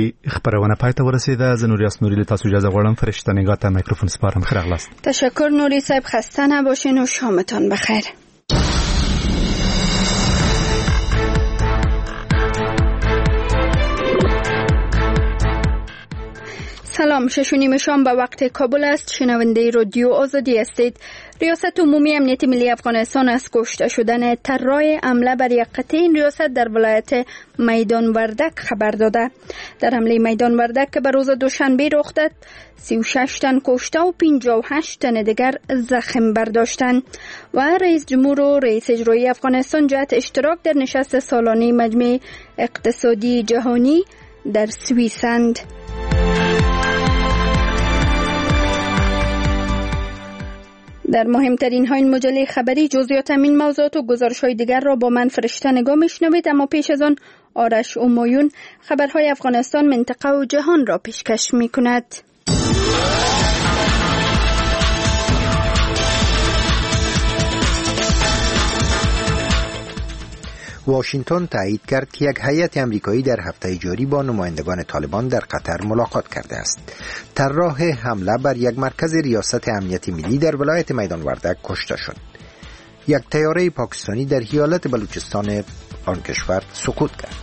نننی خبرونه پای ته ورسیده. زه نوری اسنوری له تاسو اجازه غواړم فرشته نگاه ته میکروفون سپارم. خیر اغلاست. تشکر نوری صاحب، خسته نباشین و شامتان بخیر. سلام، 6:30 شام به وقت کابل است. شنونده رادیو آزادی هستید. ریاست عمومی امنیت ملی افغانستان از کشته شدن طراح حمله بر یک قطعه این ریاست در ولایت میدان وردک خبر داده. در حمله میدان وردک که به روز دوشنبه رخ داد، 36 تن کشته و 58 تن دیگر زخم برداشتند و رئیس جمهور و رئیس اجرایی افغانستان جهت اشتراک در نشست سالانه مجمع اقتصادی جهانی در سوئیسند. در مهمترین های مجله خبری جزئیات این موضوعات و گزارش‌های دیگر را با من فرشته نگاه میشنوید، اما پیش از آن آرش امایون خبرهای افغانستان، منطقه و جهان را پیشکش می‌کند. واشنگتن تایید کرد که یک هیئت آمریکایی در هفته جاری با نمایندگان طالبان در قطر ملاقات کرده است. طراح حمله بر یک مرکز ریاست امنیت ملی در ولایت میدان وردک کشته شد. یک طیاره پاکستانی در ایالت بلوچستان آن کشور سقوط کرد.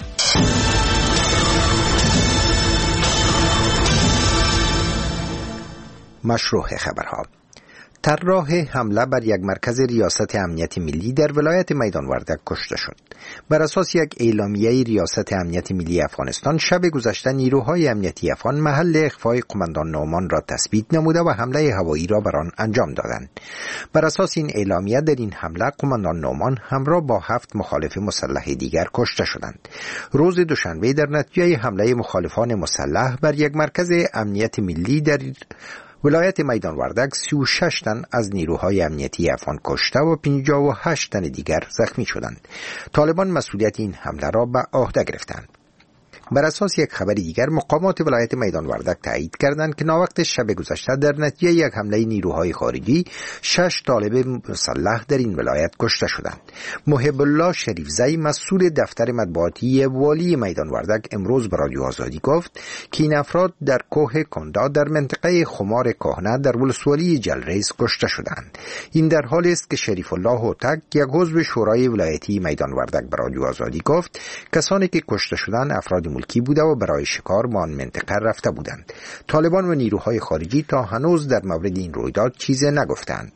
مشروع خبرها: طراح حمله بر یک مرکز ریاست امنیت ملی در ولایت میدان وردک کشته شد. بر اساس یک اعلامیه ریاست امنیت ملی افغانستان، شب گذشته نیروهای امنیتی افغان محل اخفای قماندان نعمان را تثبیت نموده و حمله هوایی را بر آن انجام دادند. بر اساس این اعلامیه در این حمله قماندان نعمان همراه با 7 مخالف مسلح دیگر کشته شدند. روز دوشنبه در نتیجه حمله مخالفان مسلح بر یک مرکز امنیت ملی در ولایت میدان وردک 36 تن از نیروهای امنیتی افغان کشته و 58 تن دیگر زخمی شدند. طالبان مسئولیت این حمله را به عهده گرفتند. بر اساس یک خبر دیگر، مقامات ولایت میدان وردک تایید کردند که ناوقت شب گذشته در نتیجه یک حمله نیروهای خارجی 6 طالب مسلح در این ولایت کشته شدند. محب الله شریفزی، مسئول دفتر مطبوعاتی والی میدان وردک، امروز به رادیو آزادی گفت که این افراد در کوه کندا در منطقه خمار کهنه در ولسوالی جلریز کشته شدند. این در حالی است که شریف الله هوتک، یک عضو شورای ولایتی میدان وردک، به رادیو آزادی گفت کسانی که کشته شدند افراد ملکی بوده و برای شکار به آن منطقه رفته بودند. طالبان و نیروهای خارجی تا هنوز در مورد این رویداد چیزی نگفتند.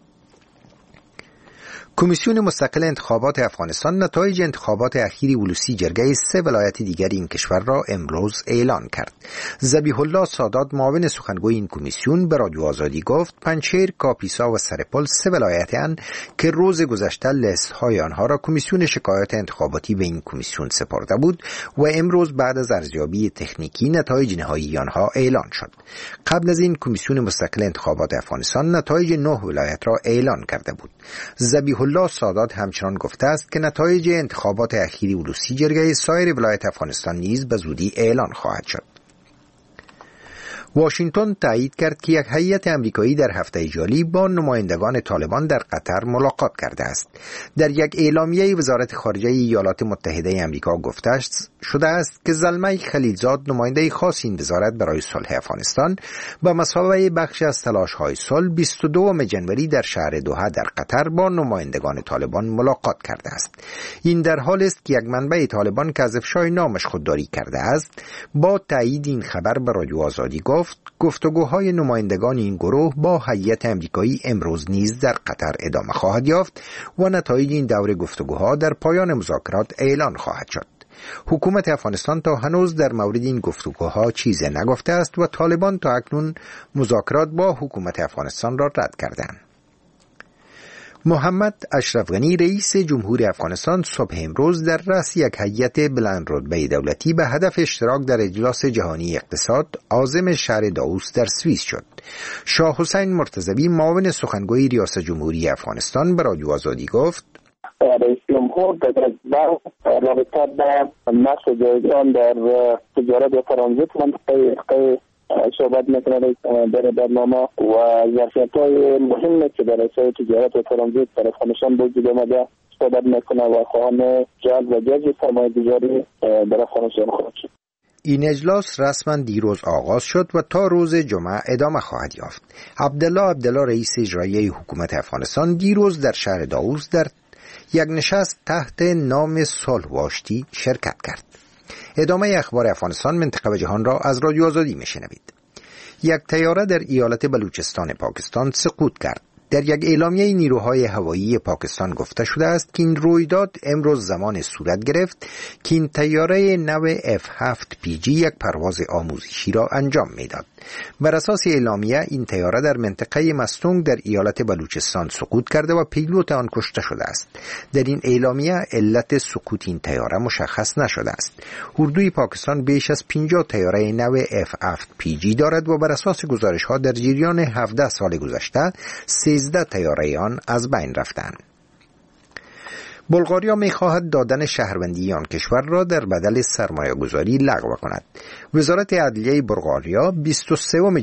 کمیسیون مستقل انتخابات افغانستان نتایج انتخابات اخیر ولوسی جرگه 3 ولایت دیگر این کشور را امروز اعلان کرد. ذبیح الله سادات، معاون سخنگوی این کمیسیون، به رادیو آزادی گفت پنجشیر، کاپیسا و سرپل 3 ولایت‌اند که روز گذشته لیست‌های آنها را کمیسیون شکایات انتخاباتی به این کمیسیون سپرده بود و امروز بعد از ارزیابی تکنیکی نتایج نهایی آنها اعلان شد. قبل از این کمیسیون مستقل انتخابات افغانستان نتایج 9 ولایت را اعلان کرده بود. ذبیح الله سادات همچنان گفته است که نتایج انتخابات اخیر ولوسی جرگه سایر ولایت افغانستان نیز به زودی اعلان خواهد شد. واشنگتن تایید کرد که یک هیئت آمریکایی در هفته جاری با نمایندگان طالبان در قطر ملاقات کرده است. در یک اعلامیه وزارت خارجه ایالات متحده آمریکا گفته شده است که زلمه خلیلزاد، نماینده خاص این وزارت برای صلح افغانستان، به مثابه بخش از تلاش‌های صلح 22 جنوری در شهر دوحه در قطر با نمایندگان طالبان ملاقات کرده است. این در حالی است که یک منبع طالبان که از افشای نامش خودداری کرده است، با تایید این خبر به رادیو آزادی گفت گفتگوهای نمایندگان این گروه با هیئت آمریکایی امروز نیز در قطر ادامه خواهد یافت و نتایج این دور گفتگوها در پایان مذاکرات اعلان خواهد شد. حکومت افغانستان تا هنوز در مورد این گفتگوها چیزی نگفته است و طالبان تا اکنون مذاکرات با حکومت افغانستان را رد کردند. محمد اشرف غنی، رئیس جمهور افغانستان، صبح امروز در رأس یک هیئت بلند رتبه دولتی به هدف اشتراک در اجلاس جهانی اقتصاد عازم شهر داووس در سوئیس شد. شاه حسین مرتضوی، معاون سخنگوی ریاست جمهوری افغانستان، به رادیو آزادی گفت رئیس جمهور در رابطه با نقش جایگزین در تجارت و ترانزیت منطقه صحبت میکنه در برنامه و ظرفیت‌های مهمی که در رسای تجارت و ترانزیت در افغانستان وجود آمده صحبت میکنه و خواهان جلب و جذب سرمایه‌گذاری در افغانستان خواهد شد. این اجلاس رسما دیروز آغاز شد و تا روز جمعه ادامه خواهد یافت. عبدالله رئیس اجرایی حکومت افغانستان دیروز در شهر داوود در یک نشست تحت نام صلح و آشتی شرکت کرد. ادامه اخبار افغانستان، منطقه و جهان را از رادیو آزادی میشنوید. یک طیاره در ایالت بلوچستان پاکستان سقوط کرد. در یک اعلامیه نیروهای هوایی پاکستان گفته شده است که این رویداد امروز زمان صورت گرفت که این طیاره نو F-7PG یک پرواز آموزشی را انجام میداد. بر اساس اعلامیه این طیاره در منطقه مستونگ در ایالت بلوچستان سقوط کرده و پیلوت آن کشته شده است. در این اعلامیه علت سقوط این طیاره مشخص نشده است. اردوی پاکستان بیش از 50 طیاره نو F-7PG دارد و بر اساس گزارش‌ها در جریان 17 سال گذشته 13 طیاره آن از بین رفتند. بلغاریا می‌خواهد دادن شهروندی آن کشور را در بدل سرمایه‌گذاری لغو کند. وزارت عدلیه بلغاریا 22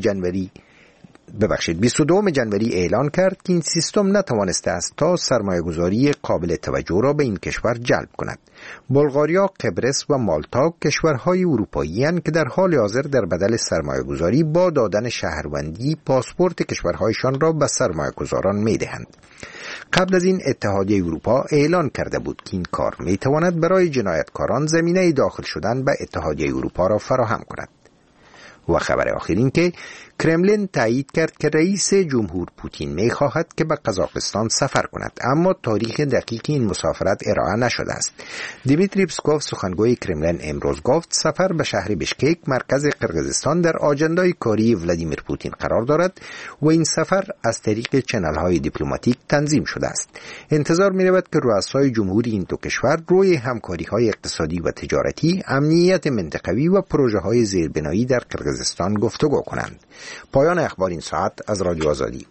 جنوری اعلان کرد که این سیستم نتوانسته است تا سرمایه‌گذاری قابل توجه را به این کشور جلب کند. بلغاریا، قبرس و مالتا کشورهای اروپایی هستند که در حال حاضر در بدل سرمایه‌گذاری با دادن شهروندی پاسپورت کشورهایشان را به سرمایه‌گذاران می‌دهند. قبل از این اتحادیه اروپا اعلان کرده بود که این کار می‌تواند برای جنایتکاران زمینه داخل شدن به اتحادیه اروپا را فراهم کند. و خبر آخر این که کرملین تایید کرد که رئیس جمهور پوتین می‌خواهد که به قزاقستان سفر کند، اما تاریخ دقیق این مسافرت ارائه نشده است. دیمیتری پسکوف سخنگوی کرملین امروز گفت سفر به شهر بشکک مرکز قرقیزستان در آجندای کاری ولادیمیر پوتین قرار دارد و این سفر از طریق چنل‌های دیپلماتیک تنظیم شده است. انتظار می‌رود که رؤسای جمهوری این دو کشور روی همکاری‌های اقتصادی و تجارتی، امنیت منطقوی و پروژه‌های زیربنایی در قرقیزستان گفتگو کنند. پایان اخبار این ساعت از رادیو آزادی.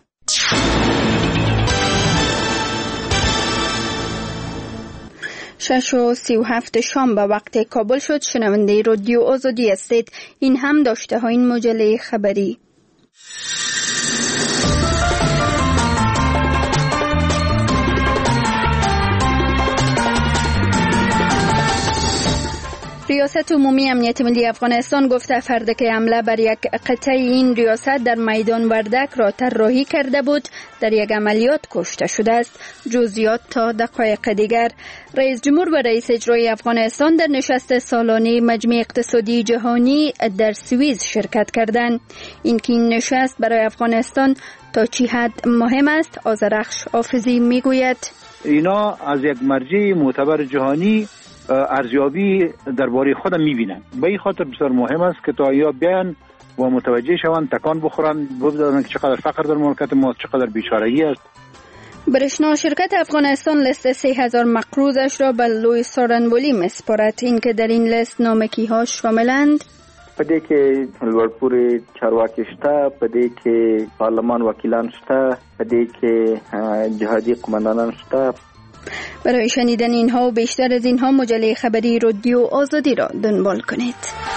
6:37 شام به وقت کابل شد. شنونده رادیو آزادی هستید. این هم داشته ها این مجله خبری. ریاست عمومی امنیت ملی افغانستان گفته فرد که حمله بر یک قطعه این ریاست در میدان وردک را طراحی کرده بود در یک عملیات کشته شده است. جزئیات تا دقایق دیگر. رئیس جمهور و رئیس اجرایی افغانستان در نشست سالانه مجمع اقتصادی جهانی در سوئیس شرکت کردند. این نشست برای افغانستان تا چه حد مهم است؟ آذرخش حافظی میگوید اینا از یک مرجع معتبر جهانی ارزیابی درباره خود میبینن. به این خاطر بسیار مهم است که تا یا بیان و متوجه شوند، تکان بخورن، ببینن که چقدر فقر در مملکت ما، چقدر بیچارگی است. برشنا شرکت افغانستان لیست 3000 مقروضش را به لوی سارنبولی مسپارد. این که در این لیست نامکی ها شاملند: پدې کې لوړپوړي چارواکي شته، پدې کې پارلمان وکیلان شته، پدې کې جهادي قماندانان شته. برای شنیدن اینها و بیشتر از اینها مجله خبری رادیو آزادی را دنبال کنید.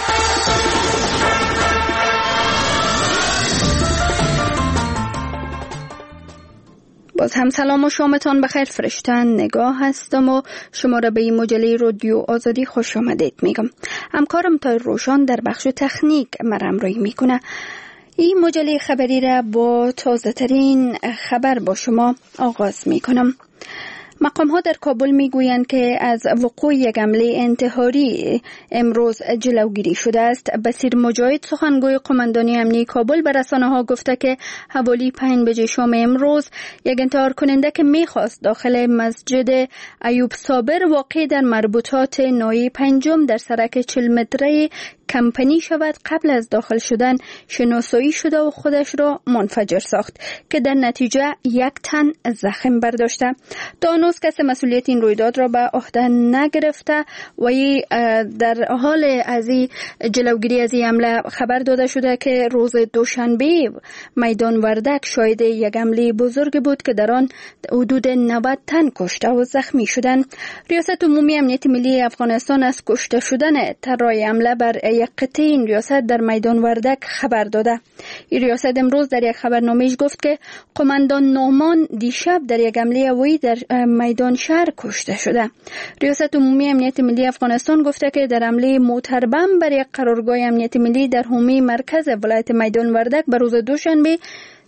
باز هم سلام و شامتان بخیر. فرشتن نگاه هستم و شما را به این مجله رادیو آزادی خوش آمدید میگم. همکارم تای روشان در بخش تکنیک مرامرایی میکنه. این مجله خبری را با تازه ترین خبر با شما آغاز میکنم. مقام ها در کابل میگویند که از وقوع یک حمله انتحاری امروز جلوگیری شده است. بصیر مجاهد سخنگوی قماندانی امنیتی کابل به رسانه ها گفته که حوالی 5 بجه شام امروز یک انتحار کننده که میخواست داخل مسجد ایوب صابر واقع در مربوطات ناحیه 5 در سرک 40 متره کمپنی شود، قبل از داخل شدن شناسایی شده و خودش را منفجر ساخت که در نتیجه 1 تن زخم برداشته. تا هنوز کسی مسئولیت این رویداد را به عهده نگرفته و در حال از جلوگیری از این حمله خبر داده شده که روز دوشنبه میدان وردک شاهد یک حمله بزرگ بود که در آن حدود 90 تن کشته و زخمی شدند. ریاست عمومی امنیت ملی افغانستان از کشته شدن طراح حمله بر یک قطعه این ریاست در میدان وردک خبر داده. این ریاست امروز در یک خبرنامه‌اش گفت که قماندان نعمان دیشب در یک حمله هوایی در میدان شهر کشته شده. ریاست عمومی امنیت ملی افغانستان گفته که در حمله موتربم بر یک قرارگاه امنیت ملی در حومه مرکز ولایت میدان وردک به روز دوشنبه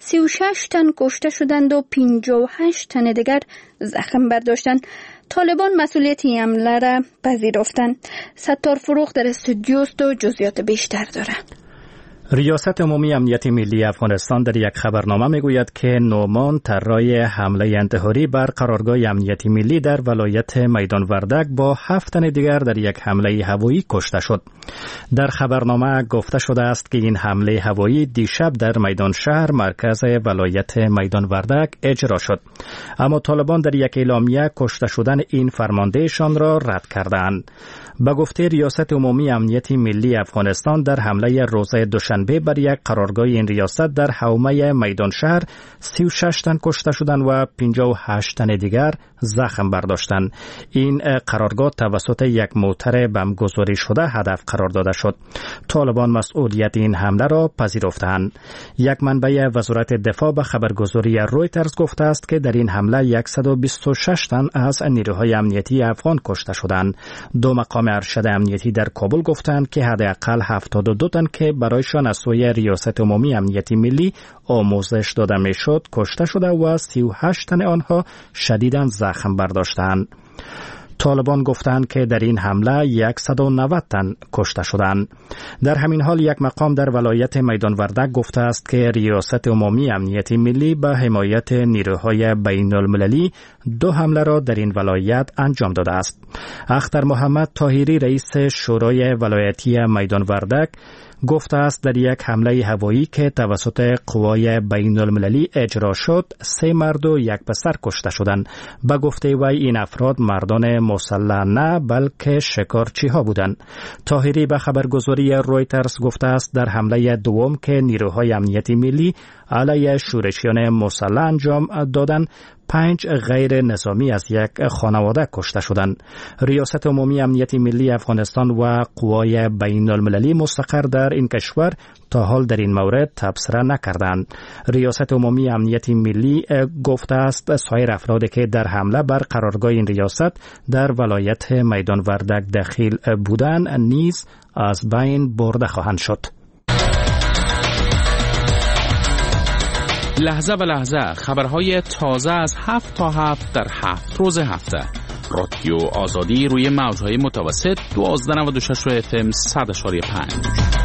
36 تن کشته شدند و 58 تن دیگر زخم برداشتند. طالبان مسئولیت این حمله را پذیرفتند. ستار فروغ در استودیو است و جزئیات بیشتر داره. ریاست عمومی امنیت ملی افغانستان در یک خبرنامه میگوید که نعمان طراح حمله انتحاری بر قرارگاه امنیتی ملی در ولایت میدان وردک با 7 تن دیگر در یک حمله هوایی کشته شد. در خبرنامه گفته شده است که این حمله هوایی دیشب در میدان شهر مرکز ولایت میدان وردک اجرا شد. اما طالبان در یک اعلامیه کشته شدن این فرماندهشان را رد کردند. به گفته ریاست عمومی امنیت ملی افغانستان در حمله روز دوشنبه بر یک قرارگاه این ریاست در حومه میدان شهر 36 تن کشته شدند و 58 تن دیگر زخم برداشتند. این قرارگاه توسط یک موتر بمبگذاری شده هدف قرار داده شد. طالبان مسئولیت این حمله را پذیرفتند. یک منبع وزارت دفاع به خبرگزاری رویترز گفته است که در این حمله 126 تن از نیروهای امنیتی افغان کشته شدند. دو مقام ارشد امنیتی در کابل گفتند که حداقل 72 تن که برایشان از سوی ریاست عمومی امنیتی ملی آموزش داده میشد کشته شده و 38 تن آنها شدیداً زخم برداشتند. طالبان گفتند که در این حمله 190 تن کشته شدند. در همین حال یک مقام در ولایت میدان وردک گفته است که ریاست عمومی امنیتی ملی به حمایت نیروهای بین المللی 2 حمله را در این ولایت انجام داده است. اختر محمد طاهری رئیس شورای ولایتی میدان وردک گفته است در یک حمله هوایی که توسط قوای بین المللی اجرا شد 3 مرد و 1 پسر کشته شدند. به گفته وی این افراد مردان مسلح نه بلکه شکارچی ها بودند. طاهری به خبرگزاری رویترز گفته است در حمله دوم که نیروهای امنیتی ملی علیه شورشیان مسلح انجام دادند 5 غیر نظامی از یک خانواده کشته شدند. ریاست عمومی امنیتی ملی افغانستان و قوای بین المللی مستقر در این کشور تا حال در این مورد تبصره نکردند. ریاست عمومی امنیتی ملی گفته است سایر افرادی که در حمله بر قرارگاه این ریاست در ولایت میدان وردک دخیل بودند نیز از بین برده خواهند شد. لحظه به لحظه خبرهای تازه از 7 تا 7 در 7 روز هفته. رادیو آزادی روی موجهای متوسط 1296 FM 100.5.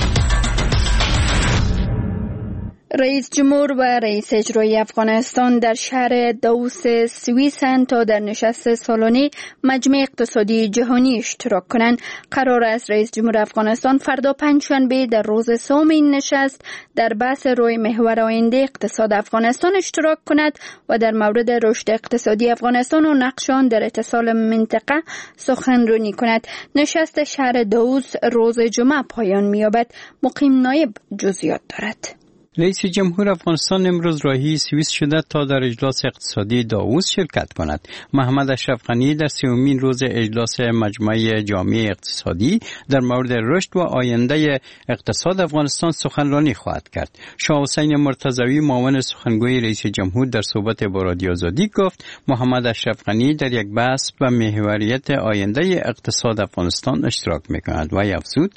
رئیس جمهور و رئیس اجرایی افغانستان در شهر داووس سوئیسن تا در نشست سالانه مجمع اقتصادی جهانی اشتراک کنند. قرار است رئیس جمهور افغانستان فردا پنجشنبه در روز سوم این نشست در بحث روی محور آینده اقتصاد افغانستان اشتراک کند و در مورد رشد اقتصادی افغانستان و نقش آن در اتصال منطقه سخنرانی کند. نشست شهر داووس روز جمعه پایان می‌یابد. مقیم نایب جزئیات دارد. رئیس جمهور افغانستان امروز راهی سوئیس شده تا در اجلاس اقتصادی داووس شرکت کند. محمد اشرف غنی در 3مین روز اجلاس مجمع جامع اقتصادی در مورد رشد و آینده اقتصاد افغانستان سخنرانی خواهد کرد. شاه حسین مرتضوی معاون سخنگوی رئیس جمهور در صحبت با رادیو آزادی گفت محمد اشرف غنی در یک بحث به محوریت آینده اقتصاد افغانستان اشتراک می‌کند و افزود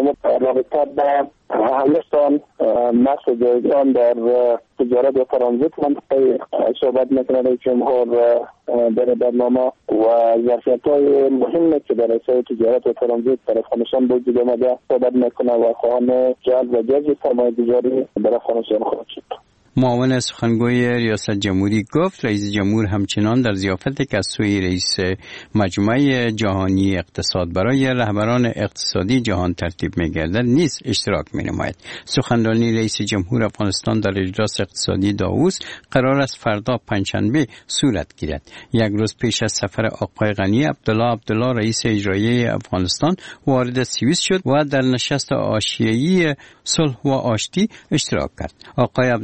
افغانستان نقش جایگزین در تجارت و ترانزیت منطقه صحبت میکنه رئیس جمهور در برنامه و ظرفیت‌های مهمی که در حوزه تجارت و ترانزیت در افغانستان وجود آمده صحبت میکنه و خواهان جلب و جذب سرمایه‌گذاری در افغانستان خواهد شد. معاون سخنگوی ریاست جمهوری گفت رئیس جمهور همچنان در ضیافتی که از سوی رئیس مجمع جهانی اقتصاد برای رهبران اقتصادی جهان ترتیب می‌گردد نیز اشتراک می‌نماید. سخنرانی رئیس جمهور افغانستان در اجلاس اقتصادی داووس قرار است فردا پنجشنبه صورت گیرد. یک روز پیش از سفر آقای غنی عبدالله رئیس اجرایی افغانستان وارد سوئیس شد و در نشست حاشیه‌ای صلح و آشتی اشتراک کرد. آقای عبدالله در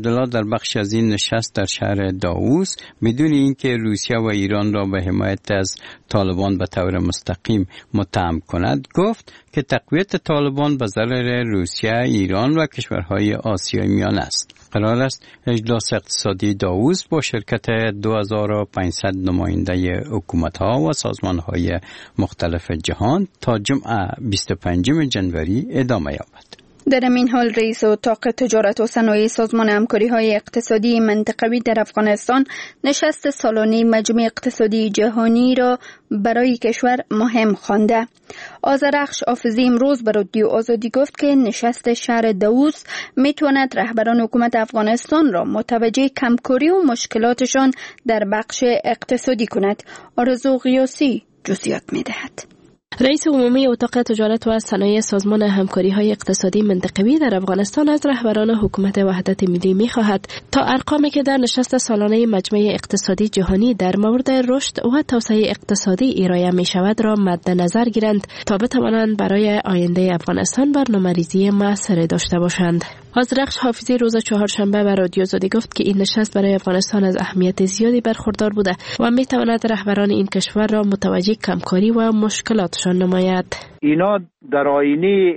در بخش از این نشست در شهر داووس بدون اینکه روسیه و ایران را به حمایت از طالبان به طور مستقیم متهم کند گفت که تقویت طالبان به ضرر روسیه، ایران و کشورهای آسیای میانه است. قرار است اجلاس اقتصادی داووس با شرکت 2500 نماینده حکومت‌ها و سازمان‌های مختلف جهان تا جمعه 25 جنوری ادامه یابد. در این حال رئیس اتاق تجارت و صنایع سازمان همکاری‌های اقتصادی منطقوی در افغانستان نشست سالانه مجمع اقتصادی جهانی را برای کشور مهم خوانده. آذرخش حافظی امروز به رادیو آزادی گفت که نشست شهر داووس میتواند رهبران حکومت افغانستان را متوجه کمکاری و مشکلاتشان در بخش اقتصادی کند. آرزو غیاسی جزئیات میدهد. رئیس عمومی اتاق تجارت و صنایع سازمان همکاری‌های اقتصادی منطقوی در افغانستان از رهبران حکومت وحدت ملی می‌خواهد تا ارقامی که در نشست سالانه مجمع اقتصادی جهانی در مورد رشد و توسعه اقتصادی ارائه می‌شود را مد نظر گیرند تا بتوانند برای آینده افغانستان برنامه‌ریزی موثر داشته باشند. آذرخش حافظی روز چهارشنبه به رادیو آزادی گفت که این نشست برای افغانستان از اهمیت زیادی برخوردار بوده و می‌تواند رهبران این کشور را متوجه کمکاری و مشکلاتشان نماید. اینا در آینه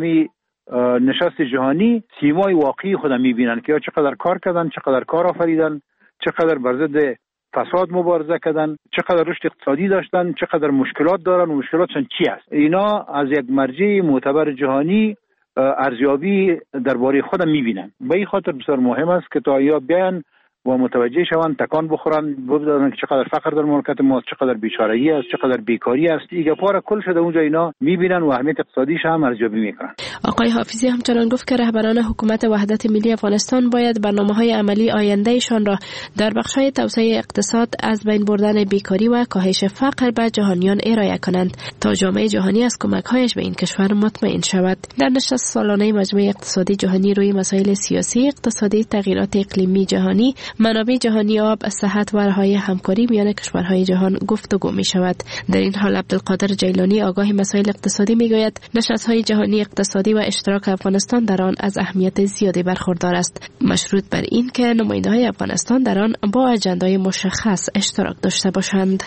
نشست جهانی سیمای واقعی خود می‌بینن که چقدر کار کردن، چقدر کار آفریدن، چقدر بر ضد فساد مبارزه کردن، چقدر رشد اقتصادی داشتن، چقدر مشکلات دارن و مشکلاتشون چی است. اینا از یک مرجع معتبر جهانی ارزیابی درباره خودم میبینن. به این خاطر بسیار مهم است که تا یا بیان و متوجه شوند، تکان بخورن، ببینن که چقدر فقر در مملکت ما، چقدر بیچارگی است، چقدر بیکاری است. دیگه پاره کل شده اونجا اینا میبینن و اهمیت اقتصادیش هم ارزیابی میکنن. آقای حافظی همچنان گفت که رهبران حکومت وحدت ملی افغانستان باید برنامه‌های عملی آیندهشان را در بخش‌های توسعه اقتصاد، از بین بردن بیکاری و کاهش فقر به جهانیان ارائه کنند تا جامعه جهانی از کمک‌هایش به این کشور مطمئن شود. در نشست سالانه مجمع اقتصادی جهانی روی مسائل سیاسی، اقتصادی، تغییرات اقلیمی جهانی، منابع جهانی آب، صحت و رهایی همکاری میان کشورهای جهان گفتگو می شود. در این حال عبدالقادر جیلانی آگاه مسائل اقتصادی می گوید نشست‌های جهانی اقتصادی و اشتراک افغانستان در آن از اهمیت زیادی برخوردار است، مشروط بر این که نماینده‌های افغانستان در آن با اجندای مشخص اشتراک داشته باشند.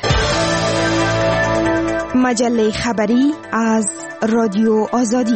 مجله خبری از رادیو آزادی.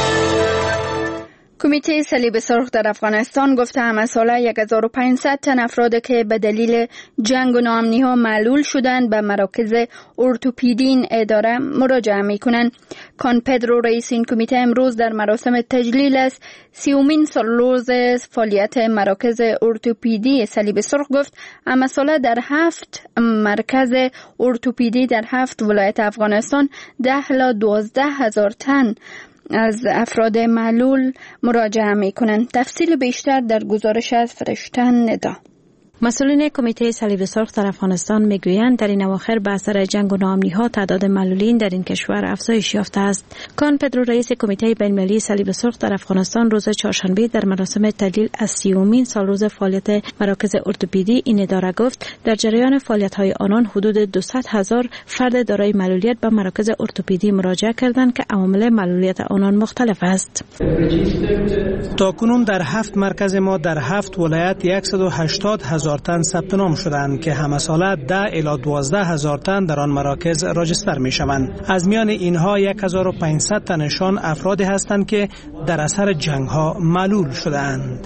کمیته صلیب سرخ در افغانستان گفته همه ساله 1500 تن افراد که به دلیل جنگ و ناامنی‌ها معلول شدند به مراکز ارتوپدی این اداره مراجعه می‌کنند. کان پدرو رئیس این کمیته امروز در مراسم تجلیل از 30مین سالروز فعالیت مراکز ارتوپدی صلیب سرخ گفت همه ساله در 7 مرکز ارتوپدی در 7 ولایت افغانستان 10 الی 12 هزار تن از افراد معلول مراجعه میکنند. تفصیل بیشتر در گزارش از فرشته ندا. مسئولین کمیته صلیب سرخ در افغانستان میگویند در این اواخر به اثر جنگ و ناامنی‌ها تعداد معلولین در این کشور افزایش یافته است. کان پدرو رئیس کمیته بین‌المللی صلیب سرخ در افغانستان روز چهارشنبه در مراسم تجلیل از 30مین سالروز فعالیت مراکز ارتوپدی این اداره گفت در جریان فعالیت‌های آنان حدود 200,000 فرد دارای معلولیت به مراکز ارتوپدی مراجعه کردند که عوامل معلولیت آنان مختلف است. تاکنون در 7 مرکز ما در 7 ولایت 180,000 تن ثبت نام شدند که همه ساله 10 الی 12 هزار تن در آن مراکز راجستر می شوند. از میان اینها 1500 تنشان افرادی هستند که در اثر جنگ ها معلول شدند.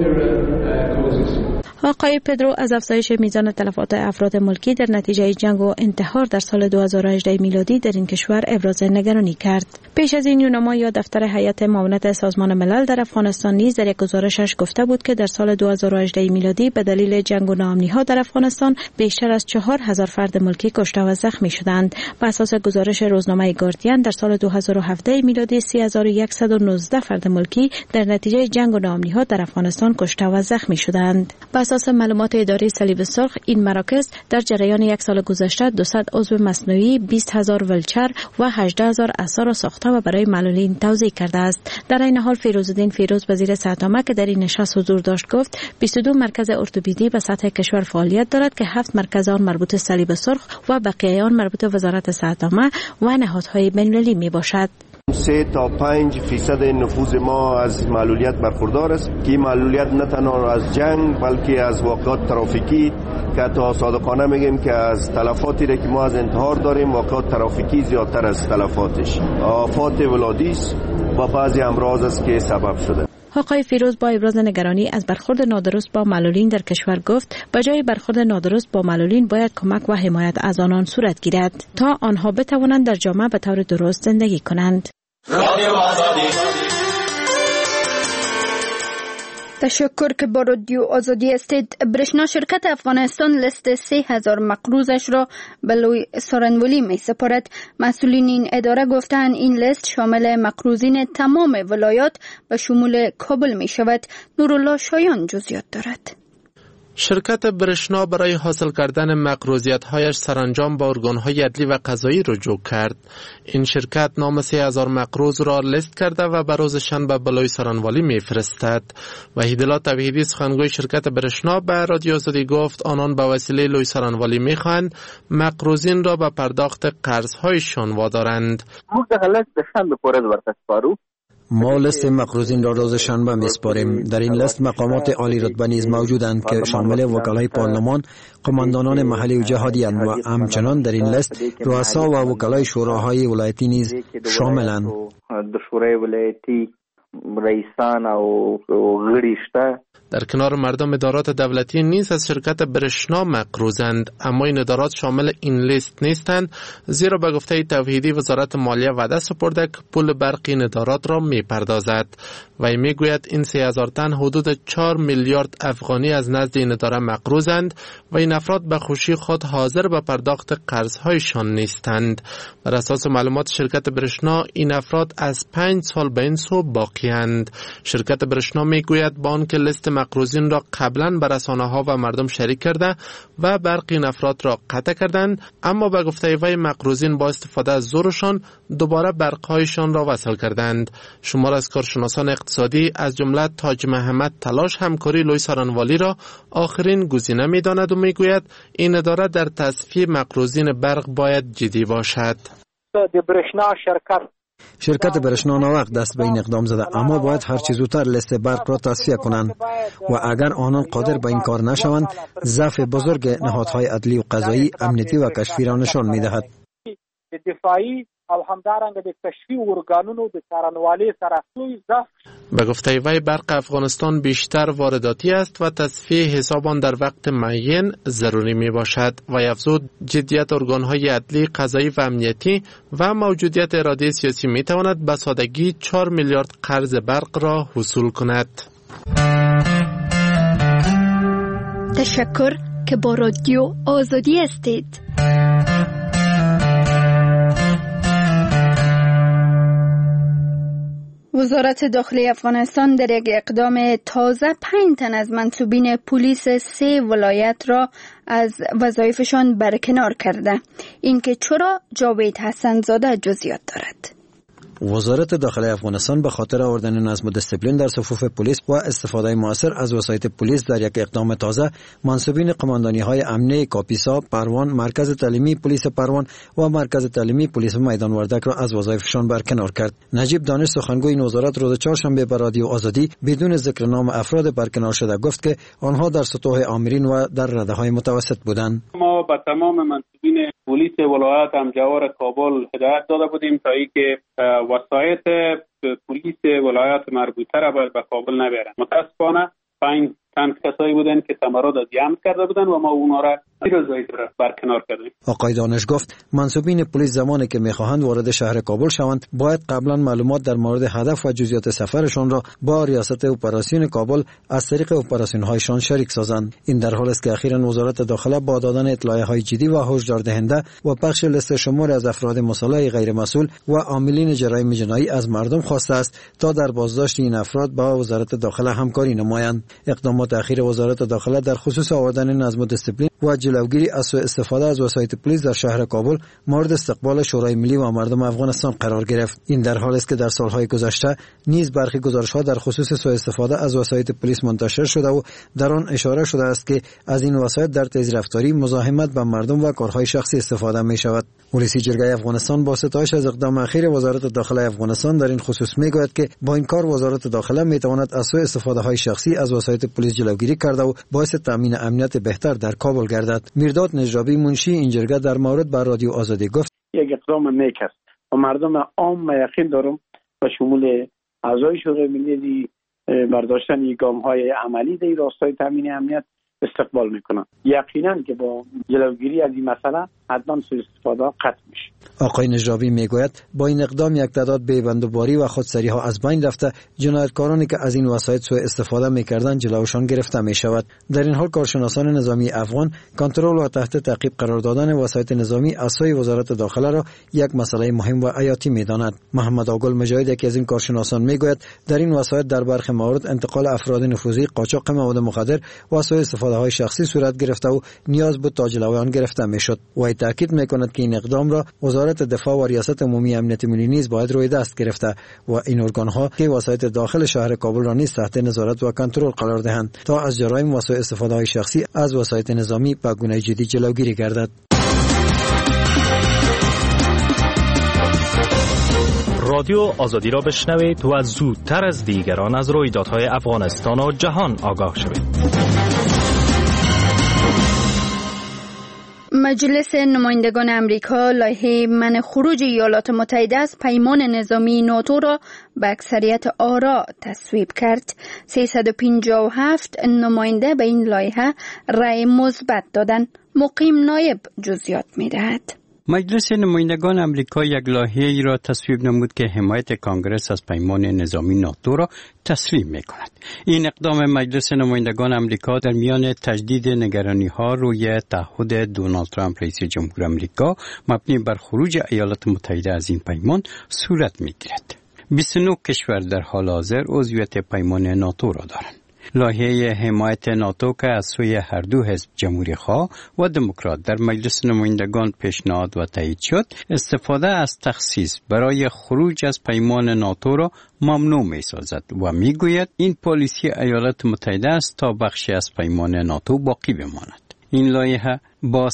آقای پدرو از افزایش میزان تلفات افراد ملکی در نتیجه جنگ و انتحار در سال 2018 میلادی در این کشور ابراز نگرانی کرد. پیش از این یونما یا دفتر هیئت معاونت سازمان ملل در افغانستان نیز در یک گزارشش گفته بود که در سال 2018 میلادی به دلیل جنگ و ناامنی‌ها در افغانستان بیشتر از 4000 فرد ملکی کشته و زخمی شدند. بر اساس گزارش روزنامه گاردین در سال 2017 میلادی 3119 فرد ملکی در نتیجه جنگ و ناامنی‌ها در افغانستان کشته و زخمی شدند. بر اساس معلومات اداره صلیب سرخ این مراکز در جریان یک سال گذشته 200 عضو مصنوعی، 20,000 ولچر و 18,000 عصا را ساخته و برای معلولین توزیع کرده است. در این حال فیروزالدین فیروز وزیر صحت عامه که در این نشست حضور داشت گفت 22 مرکز ارتوپدی به سطح کشور فعالیت دارد که 7 مرکز آن مربوط صلیب سرخ و بقیه آن مربوط وزارت صحت عامه و نهادهای بین‌المللی می باشد. 3 تا 5% نفوذ ما از معلولیت برخوردار است که این معلولیت نه تنها از جنگ بلکه از واقعات ترافیکی که تا صادقانه میگیم که از تلفاتی را که ما از انتحار داریم واقعات ترافیکی زیادتر از تلفاتش. آفات ولادی است و بعضی امراض است که سبب شده. آقای فیروز با ابراز نگرانی از برخورد نادرست با معلولین در کشور گفت به جای برخورد نادرست با معلولین باید کمک و حمایت از آنان صورت گیرد تا آنها بتوانند در جامعه به طور درست زندگی کنند. تشکر که با رادیو آزادی هستید. برشنا شرکت افغانستان لیست 3000 مقروضش را به لوی سارنولی می سپارد. مسئولین این اداره گفتند این لیست شامل مقروضین تمام ولایات و شمول کابل می شود. نورالله شایان جزئیات دارد. شرکت برشنا برای حاصل کردن مقروضیت‌هایش سرانجام با ارگان‌های عدلی و قضایی رجوع کرد. این شرکت نام 3000 مقروض را لیست کرده و به روز شنبه به لوی سارنوالی می‌فرستد. وحیدالله توحیدی سخنگوی شرکت برشنا به رادیو آزادی گفت آنان به وسیله لوی سارنوالی می‌خواهند مقروضین را به پرداخت قرض‌هایشان وادارند. ما لیست مقروضین را روز شنبه میسپاریم. در این لیست مقامات عالی رتبه نیز موجودند که شامل وکلای پارلمان، قماندانان محلی و جهادی اند و همچنان در این لیست رؤسا و وکلای شوراهای ولایتی نیز شاملند. شورای ولایتی رئیسان و غړي شته. در کنار مردم ادارات دولتی نیز از شرکت برشنا مقروضند، اما این ادارات شامل این لیست نیستند، زیرا به گفته توحیدی وزارت مالیه وعده سپرده که پول برق این ادارات را میپردازد. و میگوید این 3000 تن حدود 4 میلیارد افغانی از نزد این اداره مقروضند و این افراد به خوشی خود حاضر به پرداخت قرضهایشان نیستند. بر اساس معلومات شرکت برشنا این افراد از 5 سال به این سو باقی‌اند. شرکت برشنا میگوید با آنکه لیست مقروضین را قبلا بر رسانه‌ها و مردم شریک کرده و برخی این افراد را قطع کردند، اما به گفته وی مقروضین با استفاده از زورشان دوباره برق‌هایشان را وصل کردند. شمار از کارشناسان اقتصادی از جمله تاج محمد تلاش همکاری لوی سارنوالی را آخرین گزینه می‌داند و میگوید این اداره در تصفیه مقروضین برق باید جدی باشد. شرکت برشنا ناوقت دست به این اقدام زده، اما باید هر چه زودتر لیست برق را تصفیه کنند و اگر آنان قادر به این کار نشوند ضعف بزرگ نهادهای عدلی و قضایی، امنیتی و کشفی را نشان می‌دهد. دفاعی او همدارنګه د کشفي ارګانونو د څارنوالۍ سره لوی ضعف. به گفته وی برق افغانستان بیشتر وارداتی است و تصفیه حساب آن در وقت معین ضروری می باشد و افزود جدیت ارگان‌های عدلی، قضایی و امنیتی و موجودیت اراده سیاسی می تواند به سادگی 4 میلیارد قرض برق را حصول کند. تشکر که با رادیو آزادی هستید. وزارت داخلی افغانستان در یک اقدام تازه 5 تن از منصوبین پلیس 3 ولایت را از وظایفشان برکنار کرده. اینکه چرا جاوید حسن زاده جزئیات دارد. وزارت داخلی افغانستان به خاطر آوردن نظم و دیسپلین در صفوف پلیس و استفاده مؤثر از وسایط پلیس در یک اقدام تازه منصوبین قماندانی‌های امنیه کاپیسا، پروان، مرکز تعلیمی پلیس پروان و مرکز تعلیمی پلیس میدان وردک را از وظایفشان برکنار کرد. نجیب دانش سخنگوی این وزارت روز چهارشنبه به رادیو آزادی بدون ذکر نام افراد برکنار شده گفت که آنها در سطوح آمرین و در رده‌های متوسط بودند. ما به تمام منصوبین پلیس ولایت همجوار کابل هدایت داده بودیم تا اینکه وسایط پلیس ولایت مربوطه را به کابل نبرن. متاسفانه 5 تن کسایی بودن که تمرد از یمن کرده بودن و ما اونا را برکنار کردیم. آقای دانش گفت منصوبین پلیس زمانی که میخواهند وارد شهر کابل شوند باید قبلا معلومات در مورد هدف و جزئیات سفرشان را با ریاست اپراسیون کابل از طریق اپراسیون‌هایشان شریک سازند. این در حالی است که اخیراً وزارت داخله با دادن اطلاعیه‌های جدی و هشدار دهنده و پخش لیست شمار از افراد مسلح غیر مسئول و عاملین جرایم جنایی از مردم خواسته است تا در بازداشت این افراد با وزارت داخله همکاری نمایند. اقدامات و تأخیر وزارت داخله در خصوص آوردن نظم و دیسیپلین و جلوگیری از سوء استفاده از وسایط پلیس در شهر کابل مورد استقبال شورای ملی و مردم افغانستان قرار گرفت. این در حالی است که در سالهای گذشته نیز برخی گزارش‌ها در خصوص سوء استفاده از وسایط پلیس منتشر شده و در آن اشاره شده است که از این وسایط در تیزرفتاری، مزاحمت به مردم و کارهای شخصی استفاده می شود. رئیس جرگه افغانستان با ستایش از اقدام اخیر وزارت داخله افغانستان در این خصوص میگوید که با این کار وزارت داخله میتواند از سوء استفاده های شخصی از وسایط پلیس جلوگیری کرده و باعث تامین امنیت بهتر در کابل گردد. میرداد نجرابی منشی این جرگه در مورد بر رادیو آزادی گفت: یک اقدام نیک است و مردم عام یقین دارم به شمول اعضای شورای ملی برداشتن گام‌های عملی در راستای تامین امنیت استقبال میکنن. یقینا که با جلوگیری از این مسئله حتما سوء استفاده قطع میشه. آقای نجرابی میگوید با این اقدام یک تعداد بی‌بندوباری و خودسری ها از بین رفته، جنایتکارانی که از این وسایط سوء استفاده میکردند جلوشان گرفته میشود. در این حال کارشناسان نظامی افغان کنترل و تحت تعقیب قرار دادن وسایط نظامی از سوی وزارت داخله را یک مسئله مهم و حیاتی میداند. محمد آگل مجاهد یکی از این کارشناسان میگوید در این وسایط در برخی موارد انتقال افراد نفوذی، قاچاق مواد مخدر و سوء استفاده های شخصی صورت گرفته و نیاز بود تا جلوی آن گرفته میشد. و تاکید میکند که این اقدام را وزارت دفاع و ریاست عمومی امنیت ملی نیز باید روی دست گرفته و این ارگان ها که وسایط داخل شهر کابل را نیز تحت نظارت و کنترل قرار دهند تا از جرایم و سوء استفاده های شخصی از وسایط نظامی به گونه جدی جلوگیری گردد. رادیو آزادی را بشنوید و زودتر از دیگران از رویدادهای افغانستان و جهان آگاه شوید. مجلس نمایندگان امریکا لایحه منع خروج ایالات متحده از پیمان نظامی ناتو را به اکثریت آرا تصویب کرد. 357 نماینده به این لایحه رأی مثبت دادند. مقیم نایب جزئیات می‌دهد. مجلس نمایندگان امریکا یک لایحه‌ای را تصویب نمود که حمایت کانگرس از پیمان نظامی ناتو را تسلیم می‌کند. این اقدام مجلس نمایندگان امریکا در میان تجدید نگرانی‌ها روی تعهد دونالد ترامپ رئیس جمهور امریکا مبنی بر خروج ایالات متحده از این پیمان صورت می‌گیرد. 29 کشور در حال حاضر عضویت پیمان ناتو را دارند. لایحه حمایت ناتو که از سوی هر دو حزب جمهوری‌خواه و دموکرات در مجلس نمایندگان پیشنهاد و تایید شد، استفاده از تخصیص برای خروج از پیمان ناتو را ممنوع می‌سازد و می‌گوید این پالیسی ایالات متحده است تا بخشی از پیمان ناتو باقی بماند. این لایحه با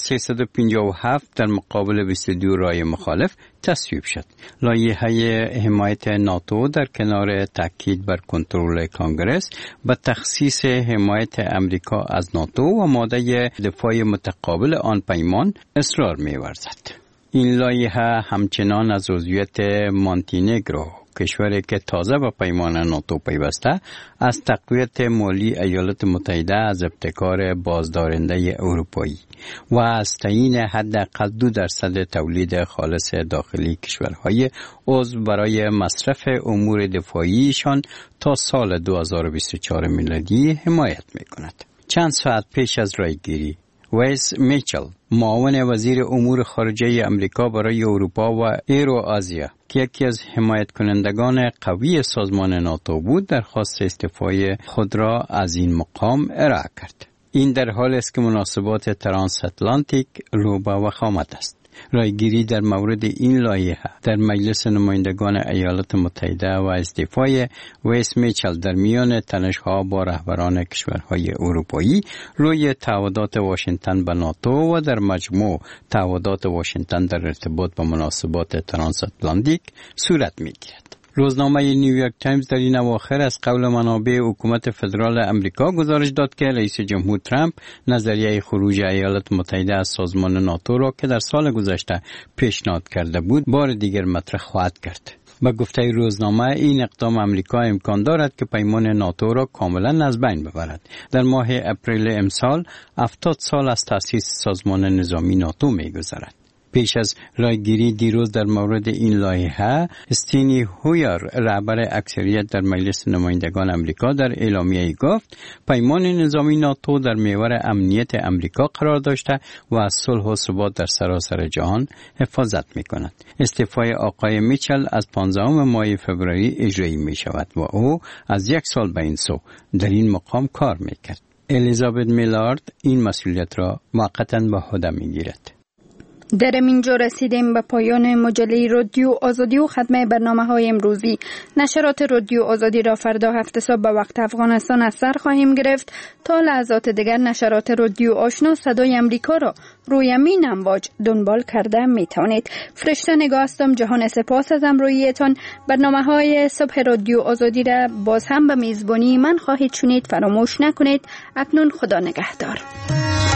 357 در مقابل 22 رای مخالف تصویب شد. لایحه حمایت ناتو در کنار تاکید بر کنترل کانگرس به تخصیص حمایت امریکا از ناتو و ماده دفاع متقابل آن پیمان اصرار می‌ورزد. این لایحه همچنان از عضویت مونتینگرو، کشوری که تازه به پیمان ناتو پیوسته، از تقویت مالی ایالات متحده از ابتکار بازدارنده اروپایی و از تعیین حداقل 2% تولید خالص داخلی کشورهای عضو برای مصرف امور دفاعیشان تا سال 2024 میلادی حمایت می‌کند. چند ساعت پیش از رایگیری، ویس میچل، معاون وزیر امور خارجه امریکا برای اروپا و ایرو آزیا که یکی از حمایت کنندگان قوی سازمان ناتو بود، درخواست استعفای خود را از این مقام ارائه کرد. این در حالی است که مناسبات ترانس اتلانتیک رو به وخامت است. رایگیری در مورد این لایحه در مجلس نمایندگان ایالات متحده و استعفای ویس میچل در میان تنش‌ها با رهبران کشورهای اروپایی روی تعهدات واشنگتن به ناتو و در مجموع تعهدات واشنگتن در ارتباط با مناسبات ترانس اتلانتیک صورت می‌گیرد. روزنامه نیویورک تایمز در این اواخر از قول منابع حکومت فدرال امریکا گزارش داد که رئیس جمهور ترامپ نظریه خروج ایالات متحده از سازمان ناتو را که در سال گذشته پیشنهاد کرده بود بار دیگر مطرح خواهد کرد. با گفته روزنامه این اقدام امریکا امکان دارد که پیمان ناتو را کاملا از بین ببرد. در ماه اپریل امسال 70 سال از تأسیس سازمان نظامی ناتو می‌گذرد. پیش از رایگیری دیروز در مورد این لایحه، استینی هویر رهبر اکثریت در مجلس نمایندگان امریکا در اعلامیه گفت پیمان نظامی ناتو در محور امنیت امریکا قرار داشته و از صلح و ثبات در سراسر جهان حفاظت می‌کند. استعفای آقای میچل از 15 ماه فوریه اجرایی می‌شود و او از 1 سال به این سو در این مقام کار می‌کرد. الیزابت میلارد این مسئولیت را موقتاً به عهده می‌گیرد. در اینجا رسیدیم به پایان مجله رادیو آزادی و ختم برنامه‌های امروزی. نشرات رادیو آزادی را فردا 7 صبح به وقت افغانستان از سر خواهیم گرفت. تا لحظات دیگر نشرات رادیو آشنا صدای امریکا را روی این امواج دنبال کرده می توانید. فرشته نگاه هستم. جهان سپاس از همراهیتان. برنامه‌های صبح رادیو آزادی را باز هم به میزبانی من خواهید شنید. فراموش نکنید. اکنون خدا نگهدار.